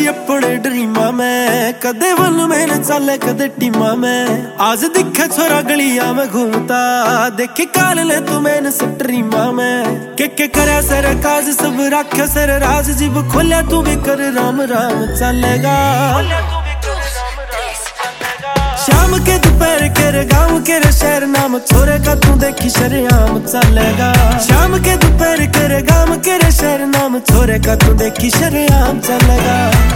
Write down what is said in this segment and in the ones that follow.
अपने ड्रीमा में, कदे वन में चले कदे टीमा में। आज दिखे छोरा गलिया में घूमता, देखी काल ले तू मैंने स्ट्रीमा में। के करे सर काज सब राख्या सर राज, जीव खोलिया तू भी कर राम राम चलेगा। शाम के दोपहर के गाँव के शहर नाम, छोरे का तू देखी शरेआम चलेगा। शाम के दोपहर के गाँव के शहर नाम, छोरे का तू देखी शरेआम चलेगा।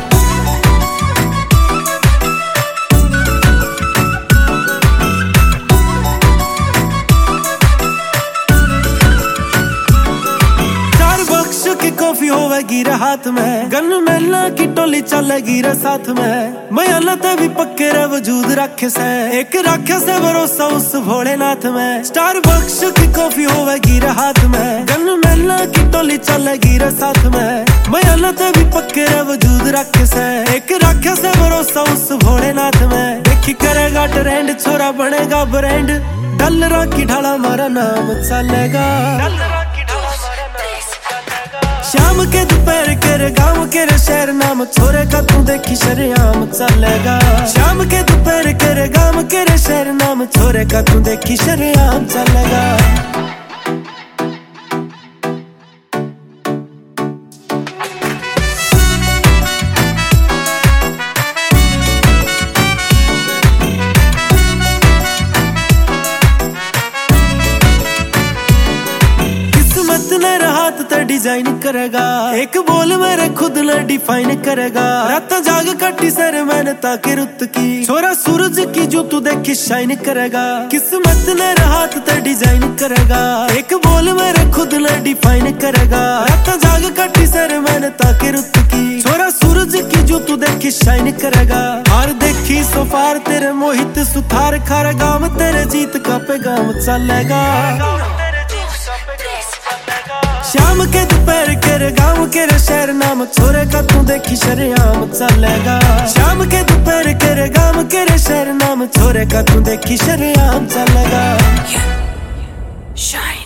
कॉफी होवेगी रे हाथ में, गन मेला की टोली चलेगी रे साथ में। मैं अल्लाह ते भी पक्के रे वजूद रखे से, एक रखे से भरोसा उस भोलेनाथ में। स्टार बक्स की कॉफी होवेगी रे हाथ में, गन मेला की टोली चलेगी रे साथ में। मैं अल्लाह ते भी पक्के रे वजूद रखे से, एक रखे से भरोसा उस भोलेनाथ में। देखी करेगा ट्रेंड, छोरा बनेगा ब्रांड, डलरा की ढाला मारा नाम चलेगा। शाम के दोपहर के गाँव के शहर नाम, छोरे का तू देखी शरेआम चलेगा। शाम के दोपहर के गाँव के शहर नाम, छोरे का तू देखी शरेआम चलेगा। हाथ ते डिजाइन करेगा, एक बोल मेरे खुद ने डिफाइन करेगा। रात जाग कटी सर मैंने ताकि रुत की, छोरा सूरज की जो तू देखी शाइन करेगा। किस्मत ने हाथ ते डिजाइन करेगा, एक बोल मेरे खुद ने डिफाइन करेगा। रात जाग कटी सर मैंने ताकि रुत की, छोरा सूरज की जो तू देखी शाइन करेगा। हार देखी सोफार तेरे मोहित सुथार, खार गाम तेरे जीत का पैगाम चलेगा। शाम के दोपहर के गाँव के शहर नाम, छोरे का तू देखी शरेआम चलेगा। शाम के दोपहर के गाँव के शहर नाम, छोरे का तू देखी शरेआम चलेगा।